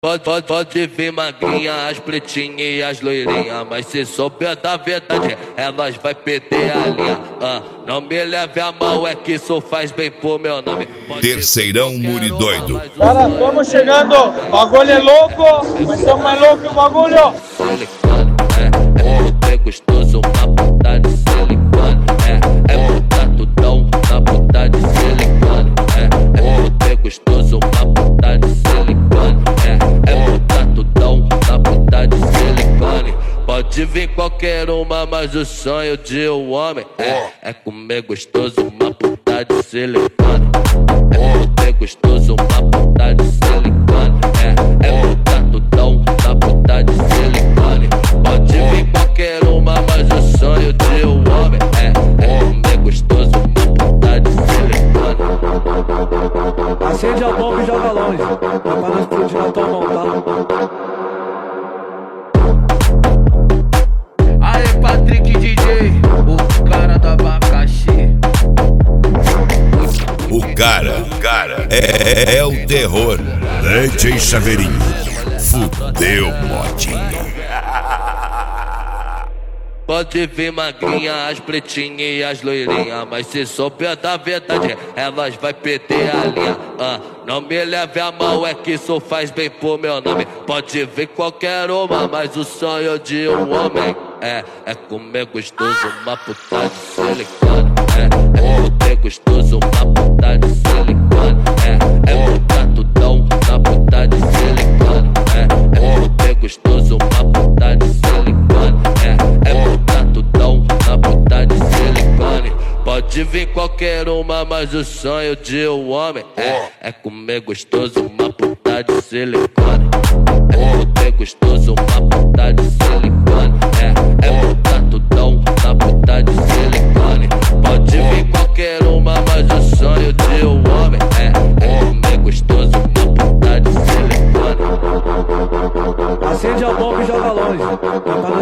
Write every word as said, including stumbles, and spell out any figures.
Pode, pode, pode vir magrinha, as pretinhas e as loirinhas, mas se souber da verdade, elas vai perder a linha. Ah, não me leve a mal, é que isso faz bem pro meu nome. Pode Terceirão Muridoido. Cara, estamos chegando, o bagulho é louco, mas estamos mais louco que o bagulho. É, é muito gostoso, uma puta de silicone. É, é puta tudão, na puta de silicone. É, é muito gostoso, uma puta de silicone. É, é puta tudão, na puta de silicone. Pode vir qualquer uma, mas o sonho de um homem é, é comer gostoso, uma puta de silicone. É muito gostoso, uma puta de silicone. É, é puta tudão, na puta de silicone. Pode vir qualquer uma, mas o sonho de um homem é, é comer gostoso, uma puta de silicone. Acende a bomba e joga longe, pra não explodir na tua mão, tá? Aê, Patrick D J, o cara do abacaxi. O cara, o cara é, é o terror. D J Chaveirinho, fudeu modinha. Pode vir magrinha, as pretinhas e as loirinhas, mas se souber da verdade, elas vai perder a linha. Ah, não me leve a mal, é que isso faz bem pro meu nome. Pode vir qualquer uma, mas o sonho de um homem é, é comer gostoso, uma puta de silicone. É, é comer gostoso, uma puta de silicone. É, é puta tudão, na puta de silicone. É, é comer gostoso, uma puta de silicone. É, é puta tudão, na puta de silicone. Pode vir qualquer uma, mas o sonho de um homem é, é comer gostoso, uma puta de silicone. É comer gostoso, uma puta de silicone. É, é puta tudão, na puta de silicone. Pode vir qualquer uma, mas o sonho de um homem é, é comer gostoso, uma puta de silicone. Acende a bomba e joga longe, pra não